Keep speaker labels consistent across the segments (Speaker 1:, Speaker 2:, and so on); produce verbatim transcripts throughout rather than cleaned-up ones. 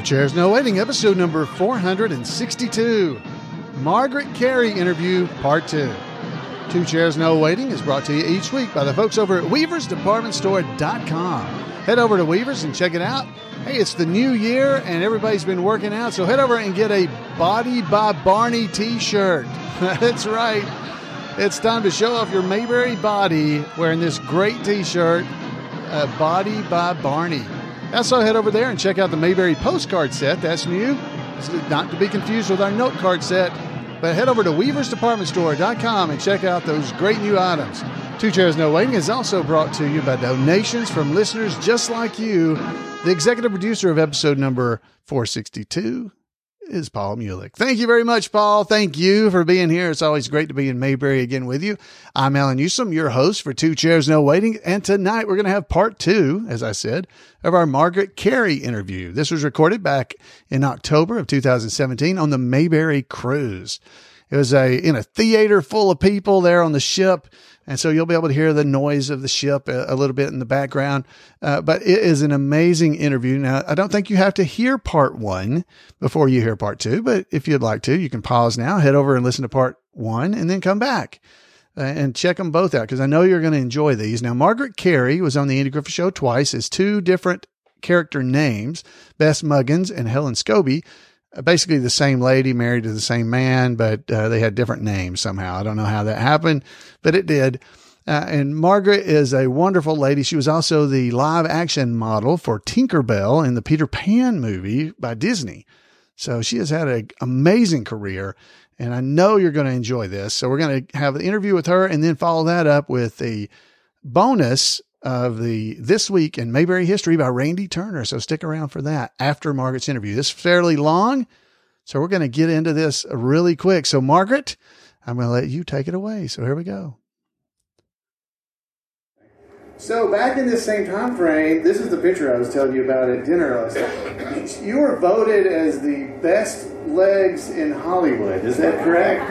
Speaker 1: Chairs No Waiting, episode number four hundred sixty-two. Margaret Carey interview, part two. Two Chairs No Waiting is brought to you each week by the folks over at Weavers Department Store dot com. Head over to Weavers and check it out. Hey, it's the new year and everybody's been working out, so head over and get a Body by Barney t-shirt. That's right. It's time to show off your Mayberry body wearing this great t-shirt, uh, Body by Barney. Also, head over there and check out the Mayberry postcard set. That's new. It's not to be confused with our note card set. But head over to Weavers Department Store dot com and check out those great new items. Two Chairs No Waiting is also brought to you by donations from listeners just like you. The executive producer of episode number four sixty-two is Paul Mulick. Thank you very much, Paul. Thank you for being here. It's always great to be in Mayberry again with you. I'm Alan Newsom, your host for Two Chairs No Waiting. And tonight we're going to have part two, as I said, of our Margaret Carey interview. This was recorded back in October of two thousand seventeen on the Mayberry cruise. It was a in a theater full of people there on the ship. And so you'll be able to hear the noise of the ship a, a little bit in the background. Uh, but it is an amazing interview. Now, I don't think you have to hear part one before you hear part two, but if you'd like to, you can pause now, head over and listen to part one, and then come back uh, and check them both out, because I know you're going to enjoy these. Now, Margaret Carey was on the Andy Griffith Show twice as two different character names, Bess Muggins and Helen Scobie. Basically the same lady married to the same man, but uh, they had different names somehow. I don't know how that happened, but it did. Uh, and Margaret is a wonderful lady. She was also the live action model for Tinkerbell in the Peter Pan movie by Disney. So she has had an amazing career, and I know you're going to enjoy this. So we're going to have an interview with her and then follow that up with a bonus of the This Week in Mayberry History by Randy Turner. So stick around for that after Margaret's interview. This is fairly long, so we're going to get into this really quick. So Margaret, I'm going to let you take it away. So here we go. So back in this same time frame, this is the picture I was telling you about at dinner last night. You were voted as the best legs in Hollywood. Is that correct?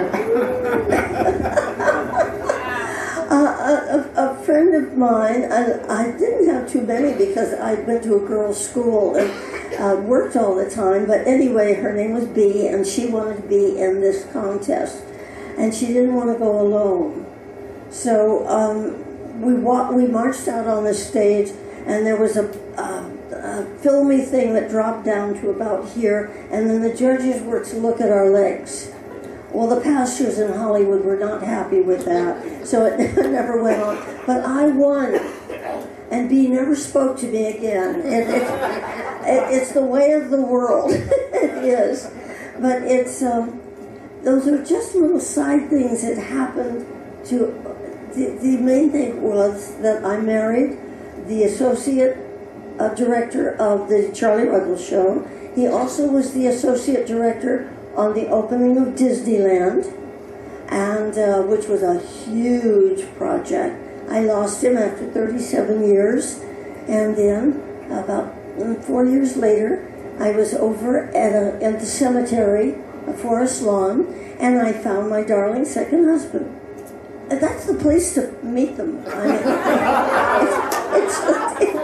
Speaker 2: Uh, a, a friend of mine, I, I didn't have too many because I went to a girls' school and uh, worked all the time, but anyway, her name was Bee, and she wanted to be in this contest, and she didn't want to go alone. So um, we wa- we marched out on the stage, and there was a, a, a filmy thing that dropped down to about here, and then the judges were to look at our legs. Well, the pastors in Hollywood were not happy with that, so it never went on. But I won, and Bee never spoke to me again. It, it, it, it's the way of the world. It is. But it's um, those are just little side things that happened to... The, the main thing was that I married the associate uh, director of the Charlie Ruggles Show. He also was the associate director on the opening of Disneyland, and uh, which was a huge project. I lost him after thirty-seven years, and then about four years later, I was over at, a, at the cemetery, Forest Lawn, and I found my darling second husband. And that's the place to meet them. I mean, it's, it's,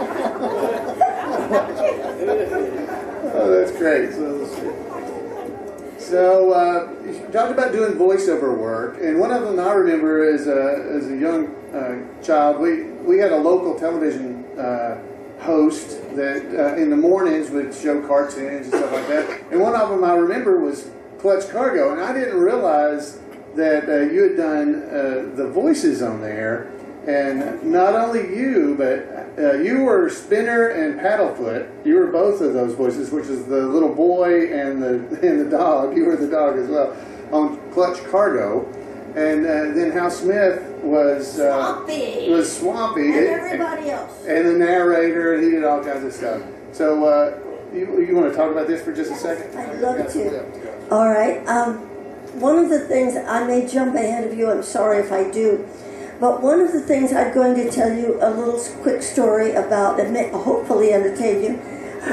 Speaker 1: oh, that's great. So, So, uh, you talked about doing voiceover work, and one of them I remember as a, as a young uh, child, we, we had a local television uh, host that uh, in the mornings would show cartoons and stuff like that, and one of them I remember was Clutch Cargo, and I didn't realize that uh, you had done uh, the voices on there, and not only you, but uh, you were Spinner and Paddlefoot. You were both of those voices, which is the little boy and the and the dog. You were the dog as well on Clutch Cargo, and uh, then Hal Smith was uh,
Speaker 2: Swampy.
Speaker 1: Was Swampy,
Speaker 2: and everybody else,
Speaker 1: and the narrator, and he did all kinds of stuff. So, uh, you you want to talk about this for just a second?
Speaker 2: I'd love to. All right. Um, one of the things I may jump ahead of you. I'm sorry if I do. But one of the things I'm going to tell you a little quick story about, and may hopefully entertain you.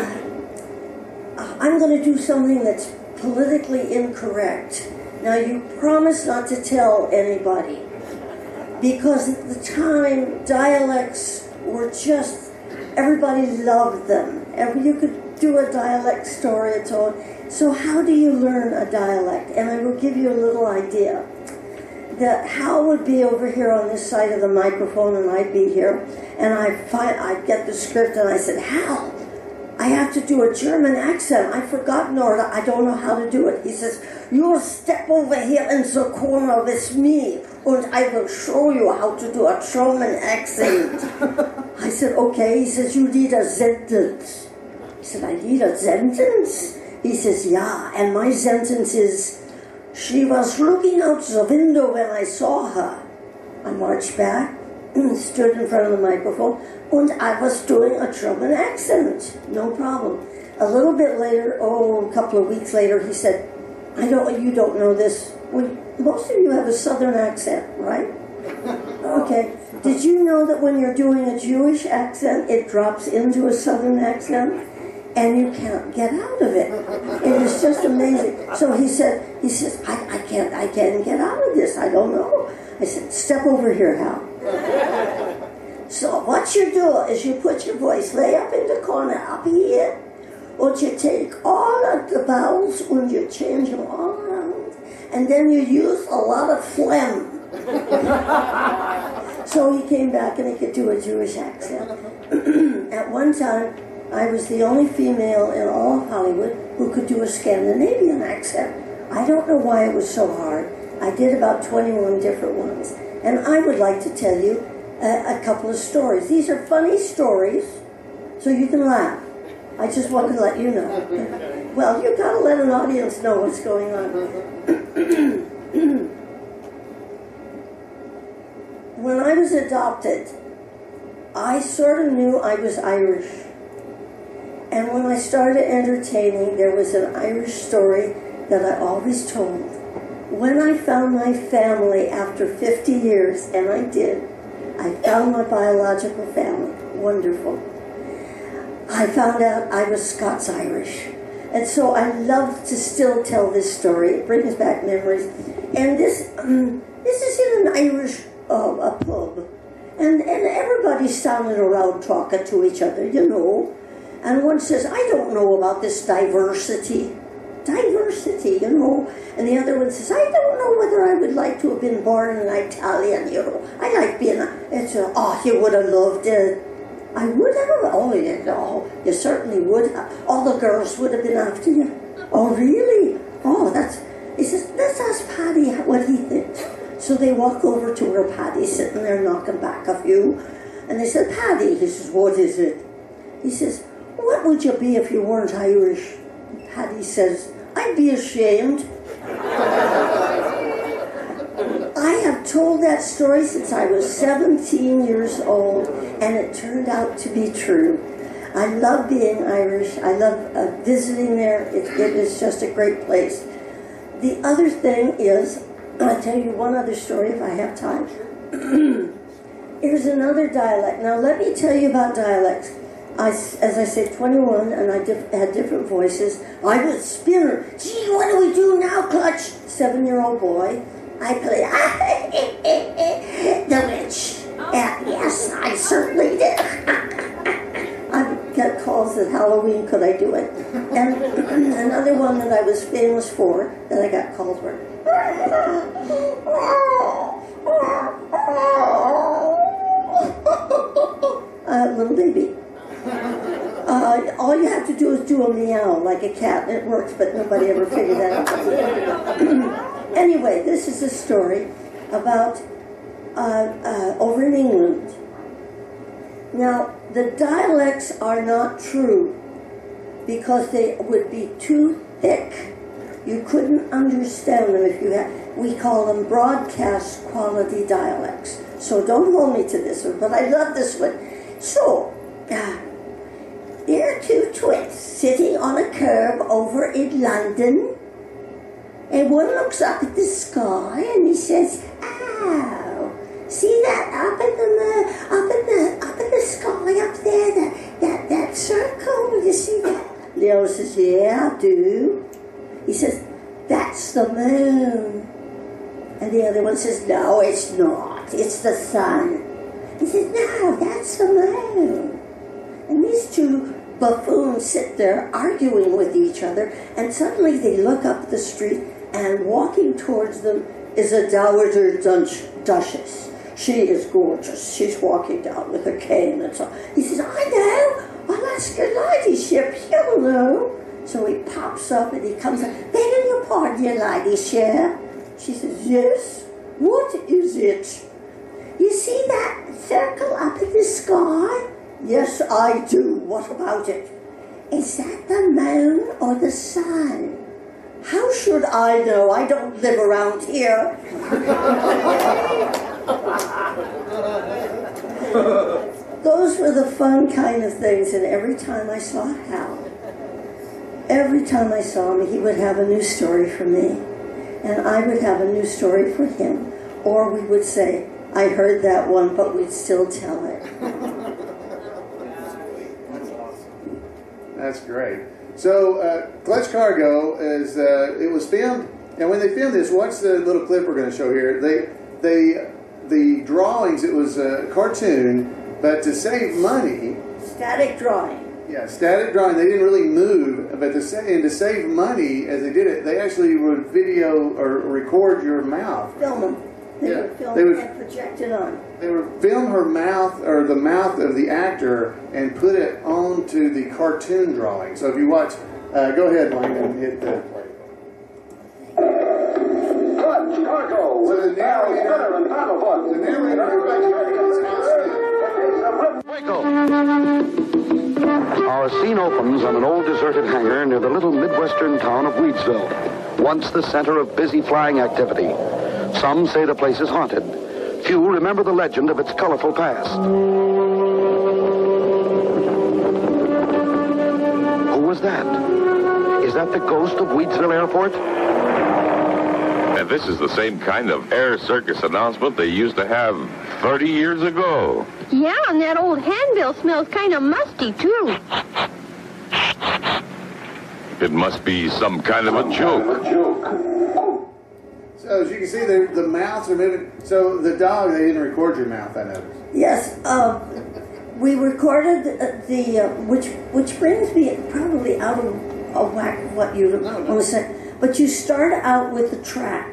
Speaker 2: I'm going to do something that's politically incorrect. Now, you promise not to tell anybody, because at the time, dialects were just, everybody loved them. Every, you could do a dialect story at all. So how do you learn a dialect? And I will give you a little idea. That Hal would be over here on this side of the microphone and I'd be here. And I find, I'd get the script and I said, Hal, I have to do a German accent. I forgot Nora. I don't know how to do it. He says, you step over here in the corner with me and I will show you how to do a German accent. I said, okay. He says, you need a sentence. I said, I need a sentence? He says, yeah. And my sentence is, she was looking out the window when I saw her. I marched back, stood in front of the microphone, and I was doing a German accent. No problem. A little bit later, oh, a couple of weeks later, he said, I don't, you don't know this. Well, most of you have a Southern accent, right? Okay. Did you know that when you're doing a Jewish accent, it drops into a Southern accent? And you can't get out of it. It is just amazing. So he said, he says, I, I can't, I can't get out of this. I don't know. I said, step over here, Hal. So what you do is you put your voice way up in the corner, up here, and you take all of the vowels and you change them all around, and then you use a lot of phlegm. So he came back and he could do a Jewish accent. At one time, I was the only female in all of Hollywood who could do a Scandinavian accent. I don't know why it was so hard. I did about twenty-one different ones. And I would like to tell you a, a couple of stories. These are funny stories, so you can laugh. I just want to let you know. Well, you've got to let an audience know what's going on. When I was adopted, I sort of knew I was Irish. And when I started entertaining, there was an Irish story that I always told. When I found my family after fifty years, and I did, I found my biological family. Wonderful. I found out I was Scots-Irish. And so I love to still tell this story. It brings back memories. And this um, this is in an Irish uh, a pub. And, and everybody's standing around talking to each other, you know. And one says, I don't know about this diversity. Diversity, you know. And the other one says, I don't know whether I would like to have been born an Italian, you know. I like being a... It's a, oh, you would have loved it. I would have. Oh, you know, you certainly would have. All the girls would have been after you. Oh, really? Oh, that's... He says, let's ask Paddy what he thinks. So they walk over to where Paddy's sitting there knocking back a few. And they said, Paddy, he says, what is it? He says, what would you be if you weren't Irish? Paddy says, I'd be ashamed. I have told that story since I was seventeen years old, and it turned out to be true. I love being Irish. I love uh, visiting there. It, it is just a great place. The other thing is, I'll tell you one other story if I have time. Here's another dialect. Now let me tell you about dialects. I, as I said, twenty-one, and I diff- had different voices. I was Spinner. Gee, what do we do now, Clutch? Seven-year-old boy. I play the witch. And yes, I certainly did. I got calls at Halloween, could I do it? And another one that I was famous for, that I got calls for. Uh, little baby. Uh, all you have to do is do a meow like a cat, and it works, but nobody ever figured that out. Anyway, this is a story about uh, uh, over in England. Now, the dialects are not true because they would be too thick. You couldn't understand them if you had. We call them broadcast quality dialects. So don't hold me to this one, but I love this one. So, uh, here are two twins sitting on a curb over in London, and one looks up at the sky and he says, "Oh, see that up in the up in the up in the sky up there, that that that circle? You see that?" Leo says, "Yeah, I do." He says, "That's the moon." And the other one says, "No, it's not. It's the sun." He says, "No, that's the moon." And these two buffoons sit there arguing with each other, and suddenly they look up the street, and walking towards them is a dowager duchess. She is gorgeous. She's walking down with her cane and so. He says, I know, I'll ask your ladyship, you'll know. So he pops up and he comes up, begging your pardon, your ladyship. She says, yes, what is it? You see that circle up in the sky? Yes, I do. What about it? Is that the moon or the sun? How should I know? I don't live around here. Those were the fun kind of things, and every time I saw Hal, every time I saw him, he would have a new story for me, and I would have a new story for him, or we would say, I heard that one, but we'd still tell it.
Speaker 1: That's great. So, uh, Clutch Cargo is, uh, it was filmed, and when they filmed this, watch the little clip we're going to show here. They, they, the drawings, it was a cartoon, but to save money...
Speaker 2: Static drawing.
Speaker 1: Yeah, static drawing. They didn't really move, but to, sa- and to save money, as they did it, they actually would video or record your mouth.
Speaker 2: Film them. They
Speaker 1: Yeah,
Speaker 2: would film
Speaker 1: they would-
Speaker 2: and project it on.
Speaker 1: They would film her mouth, or the mouth of the actor, and put it onto the cartoon drawing. So if you watch, uh, go ahead, Wayne, and hit the play.
Speaker 3: Clutch Cargo
Speaker 1: So the
Speaker 3: with Al
Speaker 1: narrator,
Speaker 3: Skinner and Tom Fun.
Speaker 1: the narrator is Al Smith.
Speaker 3: Waco.
Speaker 4: Our scene opens on an old deserted hangar near the little midwestern town of Weedsville, once the center of busy flying activity. Some say the place is haunted. Few remember the legend of its colorful past. Who was that? Is that the ghost of Weedsville Airport?
Speaker 5: And this is the same kind of air circus announcement they used to have thirty years ago.
Speaker 6: Yeah, and that old handbill smells kind of musty, too.
Speaker 5: It must be some kind of a joke.
Speaker 1: So as you can see, the, the mouths are moving. So the dog, they didn't record your mouth, I noticed.
Speaker 2: Yes, uh, we recorded the, the uh, which which brings me probably out of a whack of what you
Speaker 1: No, no.
Speaker 2: want to say. But you start out with the track.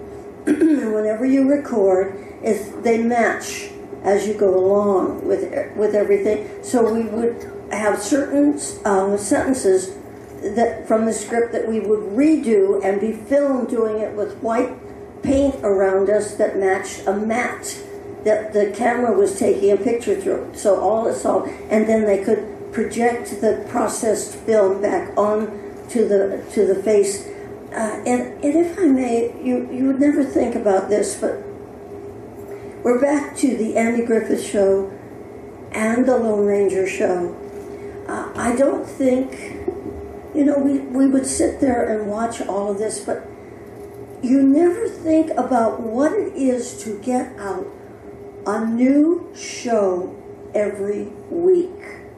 Speaker 2: Whenever you record, is they match as you go along with with everything. So we would have certain um, sentences that from the script that we would redo and be filmed doing it with white paint around us that matched a mat that the camera was taking a picture through. So all this all, and then they could project the processed film back on to the to the face. Uh, and, and if I may, you you would never think about this, but we're back to the Andy Griffith Show and the Lone Ranger Show. Uh, I don't think. You know, we, we would sit there and watch all of this, but you never think about what it is to get out a new show every week.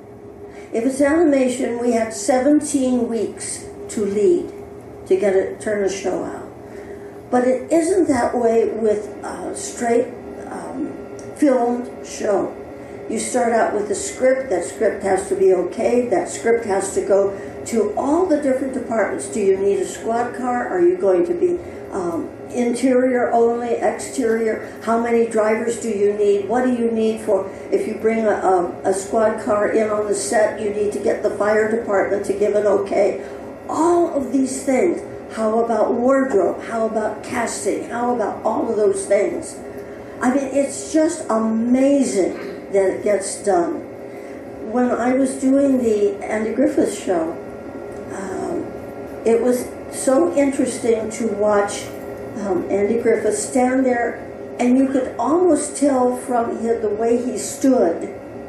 Speaker 2: If it's animation, we had seventeen weeks to lead to get it, turn a show out. But it isn't that way with a straight um, filmed show. You start out with a script. That script has to be okay. That script has to go to all the different departments. Do you need a squad car? Are you going to be um, interior only, exterior? How many drivers do you need? What do you need for, if you bring a, a, a squad car in on the set, you need to get the fire department to give an okay. All of these things. How about wardrobe? How about casting? How about all of those things? I mean, it's just amazing that it gets done. When I was doing the Andy Griffith Show, um, it was so interesting to watch um, Andy Griffith stand there, and you could almost tell from his, the way he stood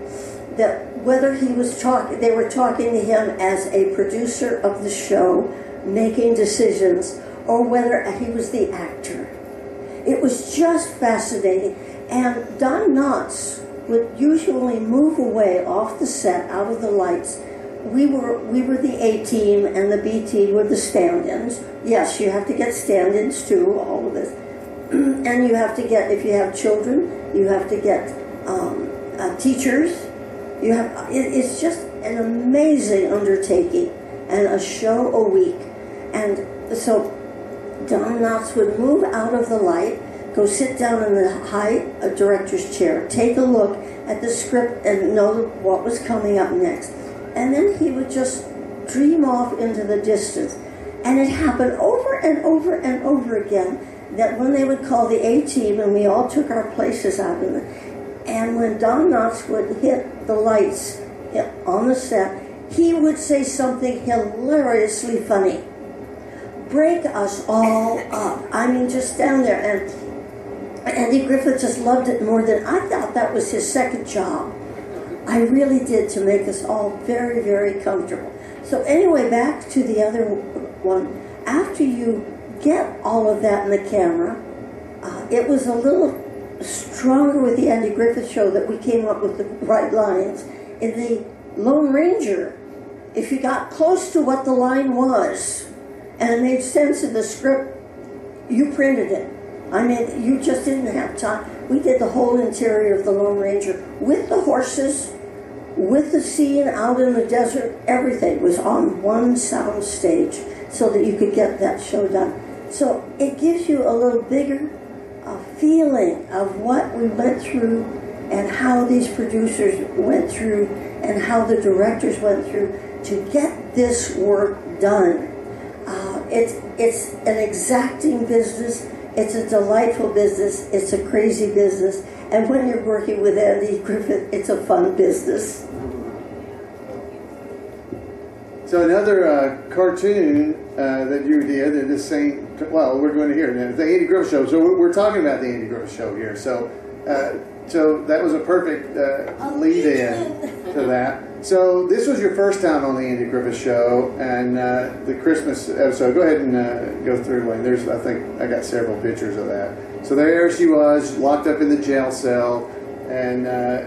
Speaker 2: that whether he was talking, they were talking to him as a producer of the show, making decisions, or whether he was the actor. It was just fascinating. And Don Knotts would usually move away off the set, out of the lights. We were we were the A team, and the B team were the stand-ins. Yes, you have to get stand-ins too, all of this. And you have to get, if you have children, you have to get um, uh, teachers. You have it, it's just an amazing undertaking and a show a week. And so Don Knotts would move out of the light, go sit down in the high uh, director's chair, take a look at the script and know what was coming up next. And then he would just dream off into the distance. And it happened over and over and over again that when they would call the A-team and we all took our places out in the, and when Don Knotts would hit the lights on the set, he would say something hilariously funny. Break us all up. I mean, just stand there. And Andy Griffith just loved it more than I thought. That was his second job. I really did, to make us all very, very comfortable. So anyway, back to the other one. After you get all of that in the camera, uh, it was a little stronger with the Andy Griffith Show that we came up with the right lines. In the Lone Ranger, if you got close to what the line was and it made sense in the script, you printed it. I mean, you just didn't have time. We did the whole interior of the Lone Ranger with the horses, with the scene out in the desert. Everything was on one sound stage so that you could get that show done. So it gives you a little bigger uh, feeling of what we went through and how these producers went through and how the directors went through to get this work done. Uh, it's, it's an exacting business. It's a delightful business. It's a crazy business. And when you're working with Andy Griffith, it's a fun business.
Speaker 1: So another uh, cartoon uh, that you did in this same, well, we're going to hear it, the Andy Griffith Show. So we're, we're talking about the Andy Griffith Show here. So, uh, so that was a perfect uh, lead-in to that. So this was your first time on the Andy Griffith Show, and uh, the Christmas episode. Go ahead and uh, go through one. There's, I think, I got several pictures of that. So there she was, locked up in the jail cell, and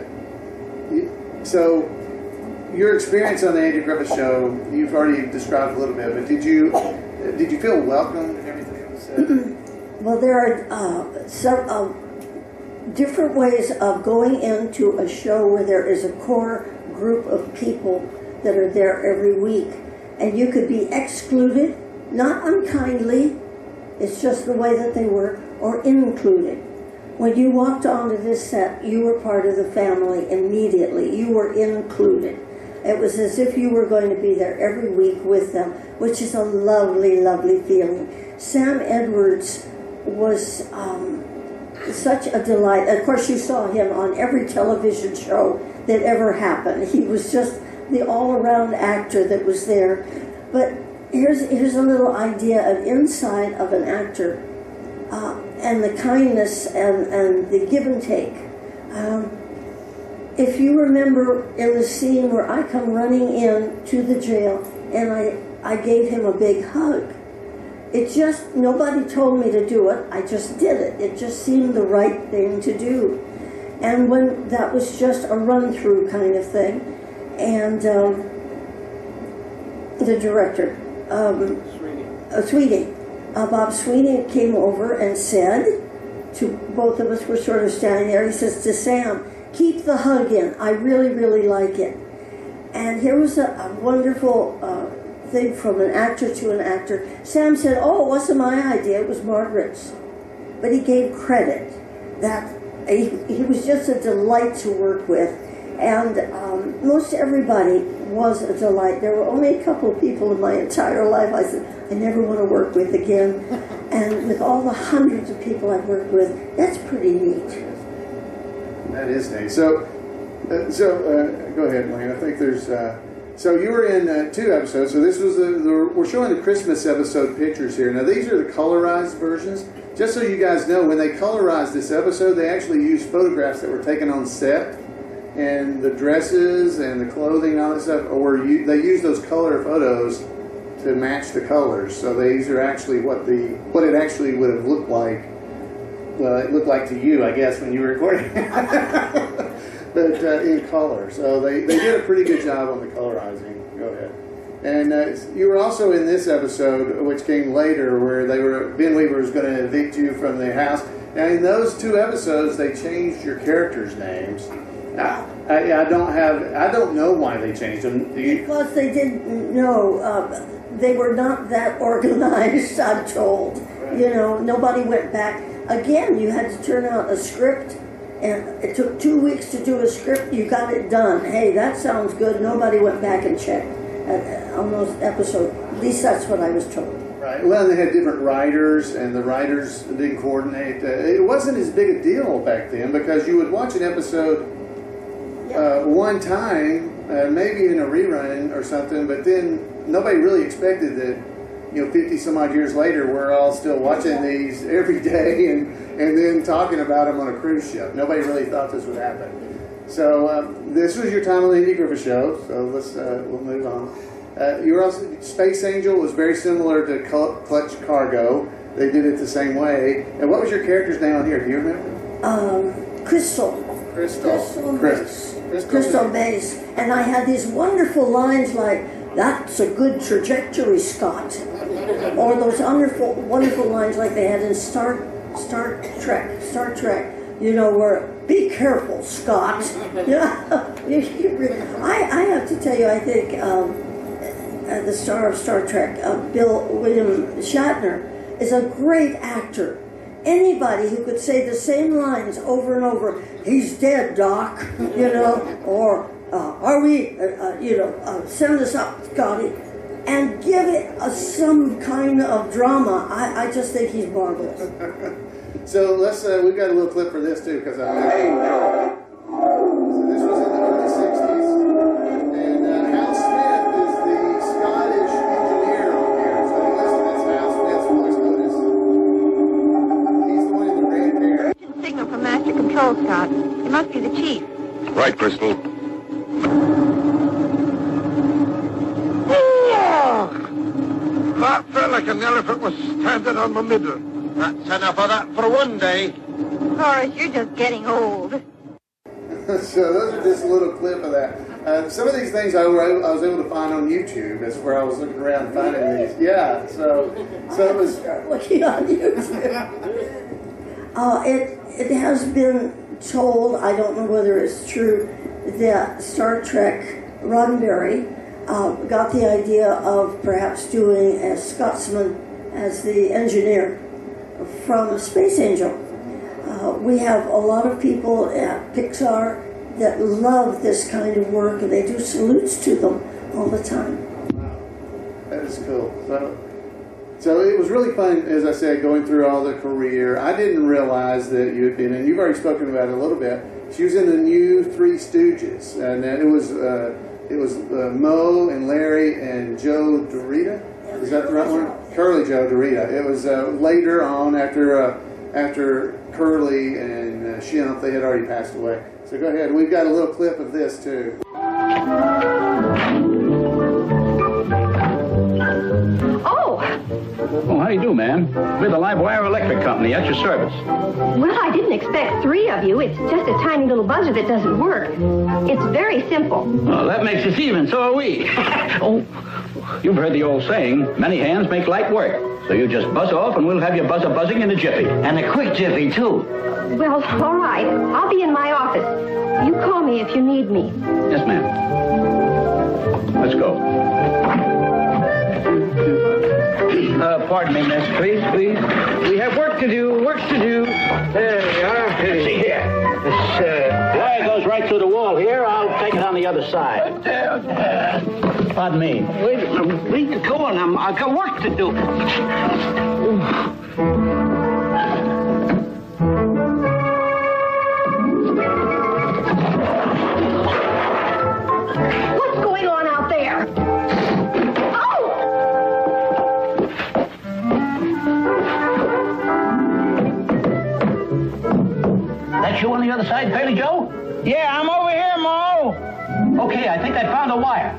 Speaker 1: uh, so your experience on the Andy Griffith Show, you've already described a little bit, but did you did you feel welcomed and everything that was said?
Speaker 2: Well, there are uh, some uh, different ways of going into a show where there is a core group of people that are there every week, and you could be excluded, not unkindly, it's just the way that they were, or included. When you walked onto this set, you were part of the family immediately. You were included. It was as if you were going to be there every week with them, which is a lovely, lovely feeling. Sam Edwards was um, such a delight. Of course, you saw him on every television show that ever happened. He was just the all-around actor that was there. But here's here's a little idea of inside of an actor, uh, and the kindness and, and the give and take. Um, if you remember in the scene where I come running in to the jail and I, I gave him a big hug, it just, nobody told me to do it, I just did it. It just seemed the right thing to do. And when that was just a run-through kind of thing, and um, the director, um, uh, Sweeney, uh, Bob Sweeney came over and said to both of us, we're sort of standing there, he says to Sam, keep the hug in, I really, really like it. And here was a, a wonderful uh, thing from an actor to an actor. Sam said, oh, it wasn't my idea, it was Margaret's. But he gave credit that He, he was just a delight to work with, and um, most everybody was a delight. There were only a couple of people in my entire life I said, I never want to work with again. And with all the hundreds of people I've worked with, that's pretty neat.
Speaker 1: That is neat. So, uh, so uh, go ahead, Wayne. I think there's, uh, so you were in uh, two episodes. So this was, the, the, we're showing the Christmas episode pictures here. Now these are the colorized versions. Just so you guys know, when they colorized this episode, they actually used photographs that were taken on set, and the dresses and the clothing and all that stuff, or you, they used those color photos to match the colors. So these are actually what the what it actually would have looked like. Well, it looked like to you, I guess, when you were recording, but uh, in color. So they, they did a pretty good job on the colorizing. Go ahead. And uh, you were also in this episode, which came later, where they were Ben Weaver was going to evict you from the house. Now, in those two episodes, they changed your characters' names. Now, I, I don't have. I don't know why they changed them. Do you?
Speaker 2: Because they didn't know. Uh, they were not that organized, I'm told. Right. You know, nobody went back. Again, you had to turn out a script, and it took two weeks to do a script. You got it done. Hey, that sounds good. Nobody went back and checked uh, on those episodes. At least that's what I was told.
Speaker 1: Right. Well, they had different writers, and the writers didn't coordinate. Uh, it wasn't as big a deal back then because you would watch an episode uh, one time, uh, maybe in a rerun or something, but then nobody really expected that, you know, fifty some odd years later, we're all still watching these every day and, and then talking about them on a cruise ship. Nobody really thought this would happen. So um, this was your time on the Andy Griffith Show, so let's, uh, we'll move on. Uh, you were also, Space Angel was very similar to Clutch Cargo. They did it the same way. And what was your character's name on here? Do you remember?
Speaker 2: Um, Crystal.
Speaker 1: Crystal.
Speaker 2: Crystal
Speaker 1: Chris.
Speaker 2: Mace.
Speaker 1: Crystal,
Speaker 2: Crystal Mace. And I had these wonderful lines like, "That's a good trajectory, Scott." Or those wonderful, wonderful lines like they had in Star, Star Trek. Star Trek. You know, where, "Be careful, Scott." Yeah. I, I have to tell you, I think... Um, Uh, the star of Star Trek, uh, Bill William Shatner, is a great actor. Anybody who could say the same lines over and over, "He's dead, Doc," you know, or uh, "Are we, uh, uh, you know, uh, send us up, Scotty," and give it a, some kind of drama. I, I just think he's marvelous.
Speaker 1: So let's, uh, we've got a little clip for this too, because I know. So this was in the early sixties, and uh, Hal Smith is the Scottish engineer on here. So listen, that's Hal Smith's voice. Notice he's the one in the red hair.
Speaker 6: Urgent signal from Master Control, Scott. It must be the chief.
Speaker 5: Right, Crystal.
Speaker 3: That felt like an elephant was standing on my middle. That's enough of that for one day.
Speaker 6: Horace, you're just getting old.
Speaker 1: So those are just a little clip of that. Uh, some of these things I, were, I was able to find on YouTube. That's where I was looking around finding these. Yeah, so so it was
Speaker 2: Looking on YouTube. uh, it it has been told, I don't know whether it's true, that Star Trek Roddenberry uh, got the idea of perhaps doing a Scotsman as the engineer from Space Angel. Uh, we have a lot of people at Pixar that love this kind of work, and they do salutes to them all the time.
Speaker 1: Wow, that is cool. So, so it was really fun, as I said, going through all the career. I didn't realize that you had been, and you've already spoken about it a little bit. She was in the new Three Stooges, and it was uh, it was uh, Moe and Larry and Joe Dorita. Is that the right one? Curly Joe Dorita. It was uh, later on after uh, after Curly and uh, Shemp, they had already passed away. So go ahead. We've got a little clip of this too.
Speaker 6: Oh!
Speaker 7: Well, how do you do, ma'am? We're the Live Wire Electric Company at your service.
Speaker 6: Well, I didn't expect three of you. It's just a tiny little buzzer that doesn't work. It's very simple.
Speaker 7: Well, that makes us even. So are we. Oh, you've heard the old saying, many hands make light work. So you just buzz off and we'll have your buzzer buzzing in a jiffy. And a quick jiffy, too.
Speaker 6: Well, all right. I'll be in my office. You call me if you need me.
Speaker 7: Yes, ma'am. Let's go. Uh, pardon me, miss. Please, please. We have work to do, work to do. There we are. See here. This uh, wire goes right through the wall here. I'll take it on the other side. Pardon me.
Speaker 3: Wait a minute. Wait, go on. I'm, I've got work to do.
Speaker 6: What's going on out there? Oh!
Speaker 7: That's you on the other side, Curly Joe?
Speaker 3: Yeah, I'm over here, Mo.
Speaker 7: Okay, I think I found a wire.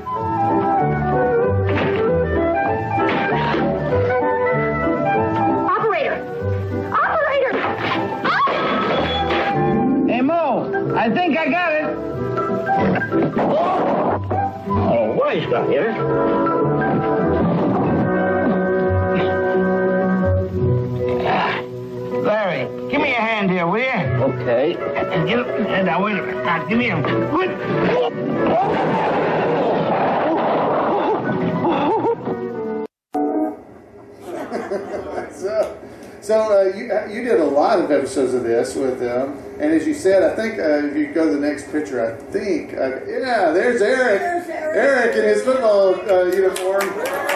Speaker 6: Operator! Operator! Oh!
Speaker 3: Hey, Mo, I think I got it.
Speaker 7: Oh, what is that here?
Speaker 3: There.
Speaker 7: Larry, give me a hand here, will you? Okay. And now, wait a minute. Now, give me a...
Speaker 1: so, so uh, you you did a lot of episodes of this with them, and as you said, I think uh, if you go to the next picture, I think uh, yeah, there's Eric,
Speaker 2: There's Eric.
Speaker 1: Eric in his football uh, uniform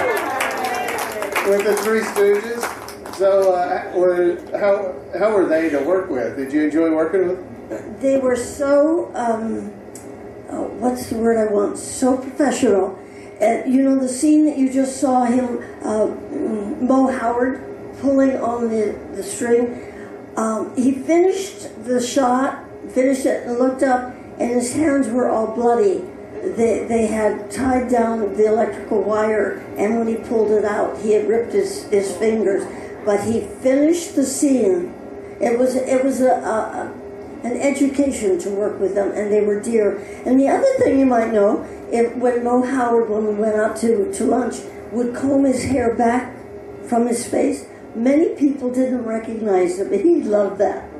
Speaker 1: with the Three Stooges. So, uh, were how how were they to work with? Did you enjoy working with them?
Speaker 2: They were so, um, oh, what's the word I want? So professional. And you know, the scene that you just saw him, uh, Mo Howard, pulling on the, the string, um, he finished the shot, finished it, and looked up, and his hands were all bloody. They, they had tied down the electrical wire, and when he pulled it out, he had ripped his, his fingers. But he finished the scene. It was it was a, a an education to work with them, and they were dear. And the other thing you might know, if, when Mo Howard, when we went out to, to lunch, would comb his hair back from his face, many people didn't recognize him, and he loved that.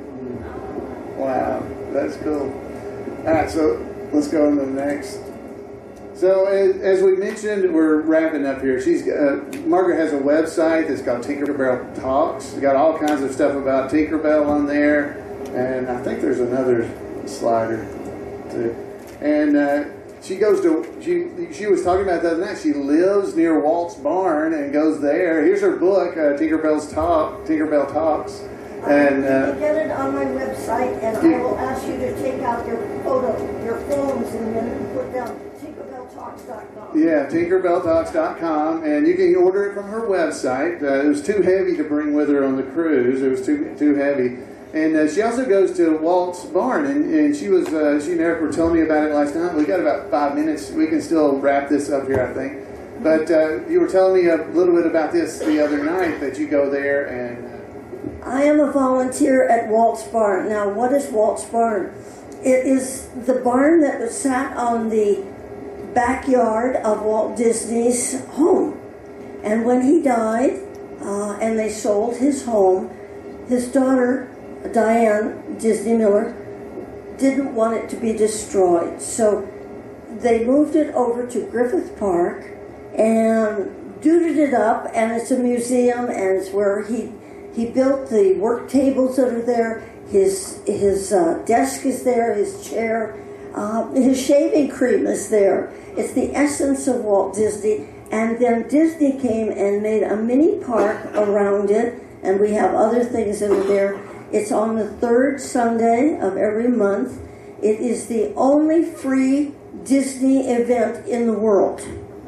Speaker 1: Wow, that's cool. All right, so let's go on to the next. So as, as we mentioned, we're wrapping up here. She's uh, Margaret has a website that's called Tinkerbell Talks. She's got all kinds of stuff about Tinkerbell on there, and I think there's another slider too. And uh, she goes to she she was talking about the other night. She lives near Walt's barn and goes there. Here's her book, uh, Tinkerbell's Talk, Tinkerbell Talks. And uh,
Speaker 2: you can get it on my website, and
Speaker 1: you,
Speaker 2: I will ask you to take out your photo, your phones in a minute and put down Tinkerbell Talks dot com.
Speaker 1: Yeah, Tinkerbell Talks dot com, and you can order it from her website. Uh, it was too heavy to bring with her on the cruise. It was too too heavy. And uh, she also goes to Walt's barn, and, and she was uh, she and Eric were telling me about it last night. We got about five minutes. We can still wrap this up here, I think. But uh, you were telling me a little bit about this the other night, that you go there and... Uh,
Speaker 2: I am a volunteer at Walt's Barn. Now, what is Walt's Barn? It is the barn that was sat on the backyard of Walt Disney's home. And when he died, uh, and they sold his home, his daughter, Diane Disney Miller, didn't want it to be destroyed. So they moved it over to Griffith Park and duded it up, and it's a museum, and it's where he he built the work tables that are there. His his uh, desk is there, his chair, uh, his shaving cream is there. It's the essence of Walt Disney. And then Disney came and made a mini park around it, and we have other things that are there. It's on the third Sunday of every month. It is the only free Disney event in the world.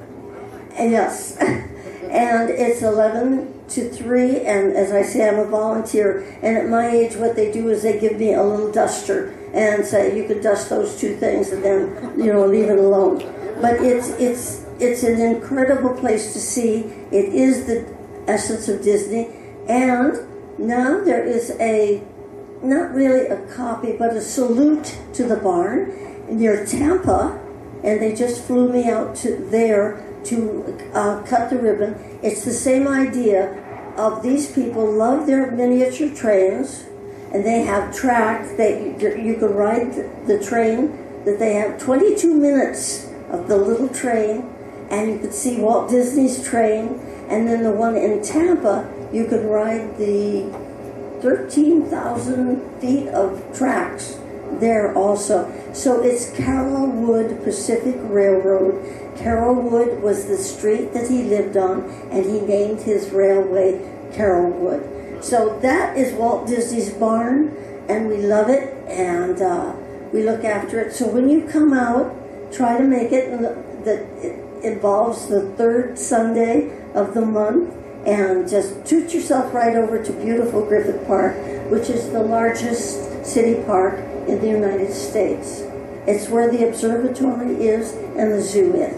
Speaker 2: And yes, and it's eleven to three, and as I say, I'm a volunteer, and at my age what they do is they give me a little duster and say, you can dust those two things and then, you know, leave it alone. But it's it's it's an incredible place to see. It is the essence of Disney, and now there is a, not really a copy, but a salute to the barn near Tampa, and they just flew me out to there to uh, cut the ribbon. It's the same idea of these people love their miniature trains, and they have track. They you can ride the train that they have twenty-two minutes of the little train, and you could see Walt Disney's train, and then the one in Tampa, you could ride the thirteen thousand feet of tracks there also. So it's Carrollwood Pacific Railroad. Carrollwood was the street that he lived on, and he named his railway Carrollwood. So that is Walt Disney's barn, and we love it, and uh, we look after it. So when you come out, try to make it that it involves the third Sunday of the month, and just toot yourself right over to beautiful Griffith Park, which is the largest city park in the United States. It's where the observatory is and the zoo is.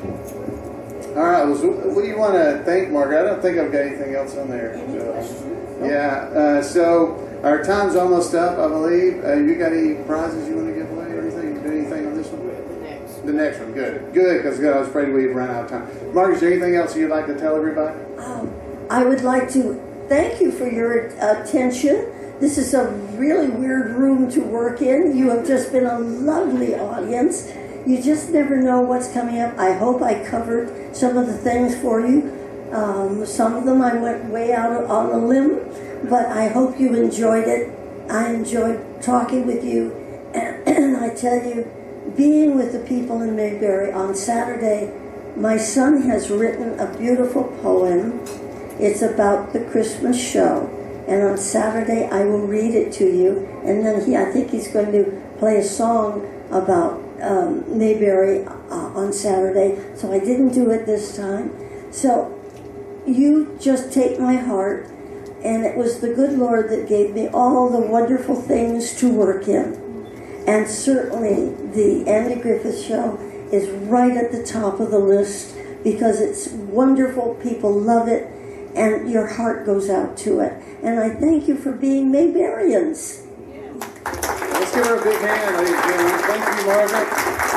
Speaker 1: All right, well, so what do you want to thank, Margaret? I don't think I've got anything else on there.
Speaker 2: Any
Speaker 1: So,
Speaker 2: questions?
Speaker 1: yeah, uh, so our time's almost up, I believe. Uh, you got any prizes you want to give away or anything? You do anything on this one?
Speaker 8: The next.
Speaker 1: The next one, good. Good, because I was afraid we'd run out of time. Margaret, is there anything else you'd like to tell everybody?
Speaker 2: Um, I would like to thank you for your attention This is a really weird room to work in. You have just been a lovely audience. You just never know what's coming up. I hope I covered some of the things for you. Um, some of them I went way out on a limb, but I hope you enjoyed it. I enjoyed talking with you, and, and I tell you, being with the people in Mayberry on Saturday, my son has written a beautiful poem. It's about the Christmas show, and on Saturday I will read it to you, and then he, I think he's going to play a song about um, Mayberry uh, on Saturday, so I didn't do it this time. So you just take my heart, and it was the good Lord that gave me all the wonderful things to work in. And certainly the Andy Griffith Show is right at the top of the list because it's wonderful, people love it, and your heart goes out to it. And I thank you for being Mayberians.
Speaker 1: Let's give her a big hand, ladies and gentlemen. Thank you, Margaret.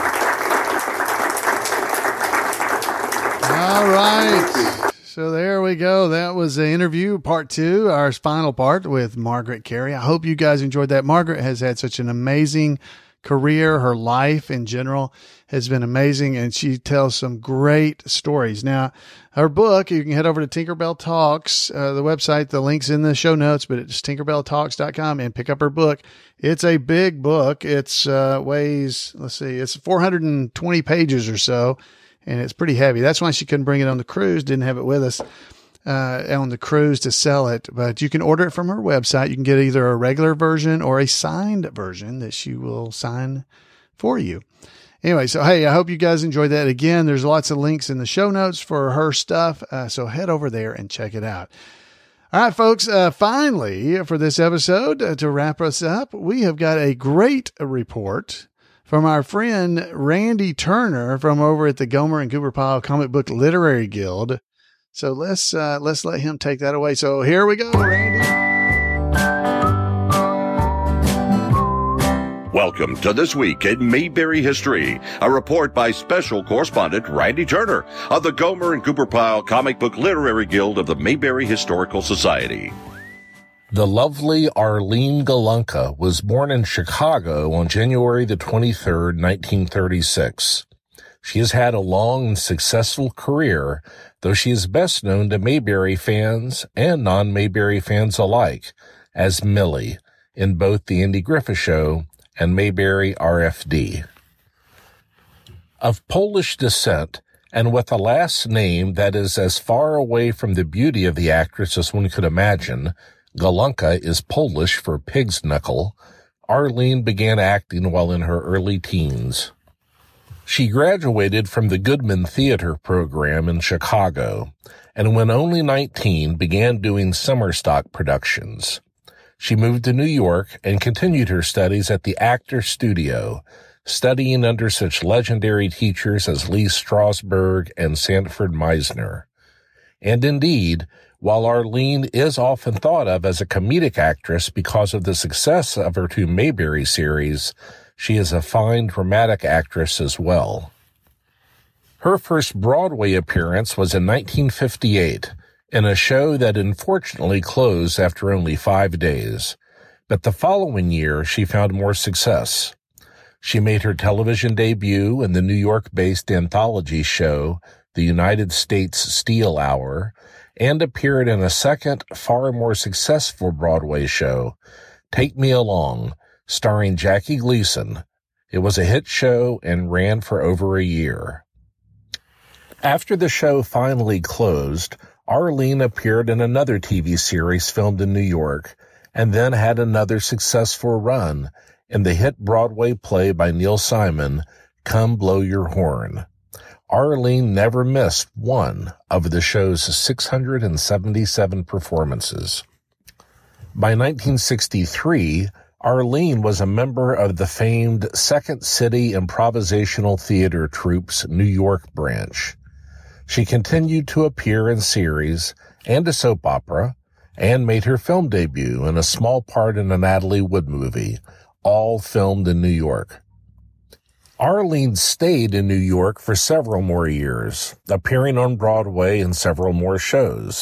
Speaker 1: All right. So there we go. That was the interview, part two, our final part with Margaret Carey. I hope you guys enjoyed that. Margaret has had such an amazing career. Her life in general has been amazing, and she tells some great stories. Now, her book, you can head over to Tinkerbell Talks, uh, the website, the link's in the show notes, but it's tinkerbell talks dot com, and pick up her book. It's a big book. It's uh, weighs, let's see, it's four hundred twenty pages or so. And it's pretty heavy. That's why she couldn't bring it on the cruise, didn't have it with us uh, on the cruise to sell it. But you can order it from her website. You can get either a regular version or a signed version that she will sign for you. Anyway, so hey, I hope you guys enjoyed that. Again, there's lots of links in the show notes for her stuff. Uh, so head over there and check it out. All right, folks, uh, finally, for this episode, uh, to wrap us up, we have got a great report from our friend Randy Turner from over at the Gomer and Cooper Pyle Comic Book Literary Guild. So let's uh, let's let him take that away. So here we go, Randy.
Speaker 8: Welcome to This Week in Mayberry History, a report by special correspondent Randy Turner of the Gomer and Cooper Pyle Comic Book Literary Guild of the Mayberry Historical Society.
Speaker 9: The lovely Arlene Golunka was born in Chicago on January the twenty-third, nineteen thirty-six. She has had a long and successful career, though she is best known to Mayberry fans and non-Mayberry fans alike as Millie in both The Andy Griffith Show and Mayberry R F D. Of Polish descent, and with a last name that is as far away from the beauty of the actress as one could imagine, Golunka is Polish for pig's knuckle, Arlene began acting while in her early teens. She graduated from the Goodman Theater program in Chicago, and when only nineteen began doing summer stock productions. She moved to New York and continued her studies at the Actor Studio, studying under such legendary teachers as Lee Strasberg and Sanford Meisner. And indeed, while Arlene is often thought of as a comedic actress because of the success of her two Mayberry series, she is a fine dramatic actress as well. Her first Broadway appearance was in nineteen fifty-eight, in a show that unfortunately closed after only five days. But the following year, she found more success. She made her television debut in the New York-based anthology show, The United States Steel Hour, and appeared in a second, far more successful Broadway show, Take Me Along, starring Jackie Gleason. It was a hit show and ran for over a year. After the show finally closed, Arlene appeared in another T V series filmed in New York, and then had another successful run in the hit Broadway play by Neil Simon, Come Blow Your Horn. Arlene never missed one of the show's six hundred seventy-seven performances. By nineteen sixty-three, Arlene was a member of the famed Second City Improvisational Theater Troupe's New York branch. She continued to appear in series and a soap opera, and made her film debut in a small part in a Natalie Wood movie, all filmed in New York. Arlene stayed in New York for several more years, appearing on Broadway in several more shows,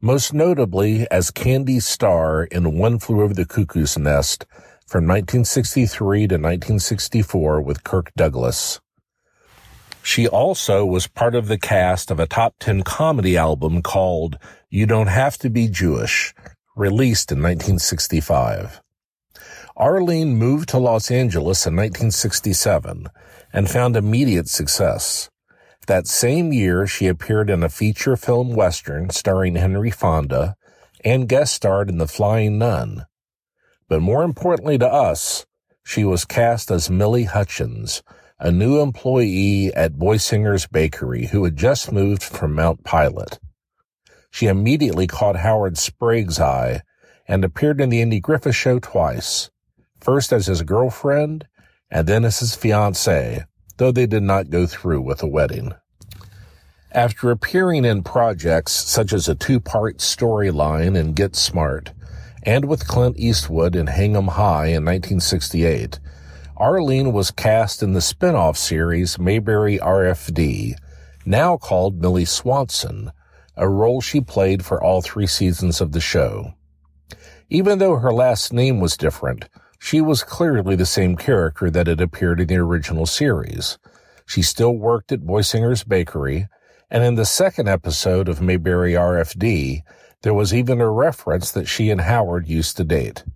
Speaker 9: most notably as Candy Starr in One Flew Over the Cuckoo's Nest from nineteen sixty-three to nineteen sixty-four with Kirk Douglas. She also was part of the cast of a top ten comedy album called You Don't Have to Be Jewish, released in nineteen sixty-five. Arlene moved to Los Angeles in nineteen sixty-seven and found immediate success. That same year, she appeared in a feature film western starring Henry Fonda and guest starred in The Flying Nun. But more importantly to us, she was cast as Millie Hutchins, a new employee at Boisinger's Bakery who had just moved from Mount Pilot. She immediately caught Howard Sprague's eye and appeared in The Andy Griffith Show twice, first as his girlfriend and then as his fiancée, though they did not go through with a wedding. After appearing in projects such as a two-part storyline in Get Smart and with Clint Eastwood in Hang 'em High in nineteen sixty-eight, Arlene was cast in the spin-off series Mayberry R F D, now called Millie Swanson, a role she played for all three seasons of the show. Even though her last name was different, she was clearly the same character that had appeared in the original series. She still worked at Boisinger's Bakery, and in the second episode of Mayberry R F D, there was even a reference that she and Howard used to date.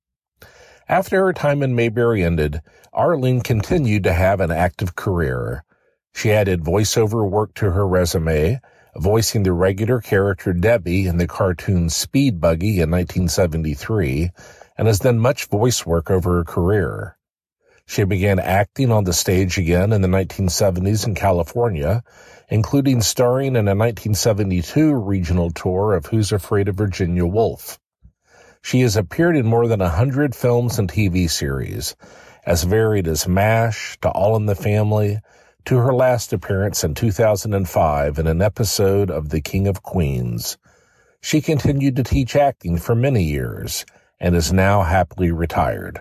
Speaker 9: After her time in Mayberry ended, Arlene continued to have an active career. She added voiceover work to her resume, voicing the regular character Debbie in the cartoon Speed Buggy in nineteen seventy-three, and has done much voice work over her career. She began acting on the stage again in the nineteen seventies in California, including starring in a nineteen seventy-two regional tour of Who's Afraid of Virginia Woolf. She has appeared in more than a hundred films and T V series, as varied as MASH, to All in the Family, to her last appearance in two thousand five in an episode of The King of Queens. She continued to teach acting for many years and is now happily retired.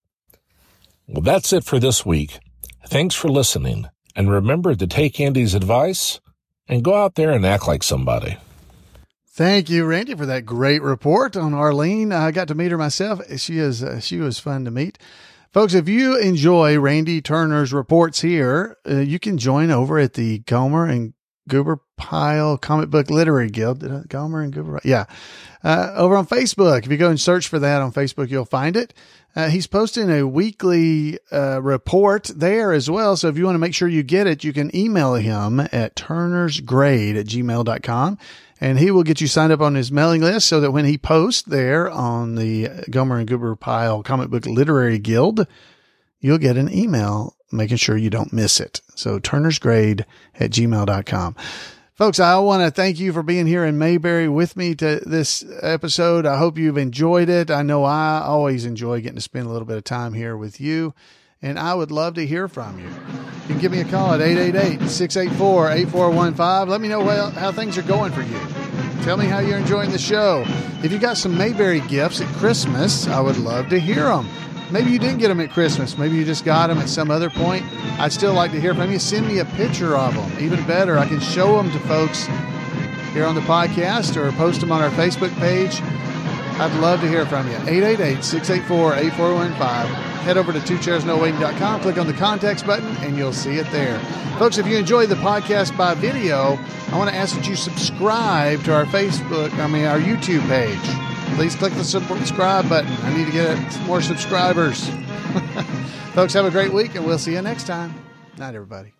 Speaker 9: Well, that's it for this week. Thanks for listening, and remember to take Andy's advice and go out there and act like somebody.
Speaker 1: Thank you, Randy, for that great report on Arlene. I got to meet her myself. She is uh, she was fun to meet. Folks, if you enjoy Randy Turner's reports here, uh, you can join over at the Gomer and Goober Pyle Comic Book Literary Guild. Did I, Gomer and Goober? Yeah. Uh, over on Facebook. If you go and search for that on Facebook, you'll find it. Uh, he's posting a weekly uh, report there as well. So if you want to make sure you get it, you can email him at turnersgrade at gmail dot com. And he will get you signed up on his mailing list so that when he posts there on the Gomer and Goober Pyle Comic Book Literary Guild, you'll get an email making sure you don't miss it. So turnersgrade at gmail dot com. Folks, I want to thank you for being here in Mayberry with me to this episode. I hope you've enjoyed it. I know I always enjoy getting to spend a little bit of time here with you, and I would love to hear from you. You can give me a call at eight eight eight, six eight four, eight four one five. Let me know well, how things are going for you. Tell me how you're enjoying the show. If you got some Mayberry gifts at Christmas, I would love to hear them. Maybe you didn't get them at Christmas. Maybe you just got them at some other point. I'd still like to hear from you. Send me a picture of them. Even better, I can show them to folks here on the podcast or post them on our Facebook page. I'd love to hear from you. eight eight eight, six eight four, eight four one five. Head over to two chairs no waiting dot com, click on the contacts button, and you'll see it there. Folks, if you enjoy the podcast by video, I want to ask that you subscribe to our Facebook, I mean, our YouTube page. Please click the subscribe button. I need to get more subscribers. Folks, have a great week, and we'll see you next time. Night, everybody.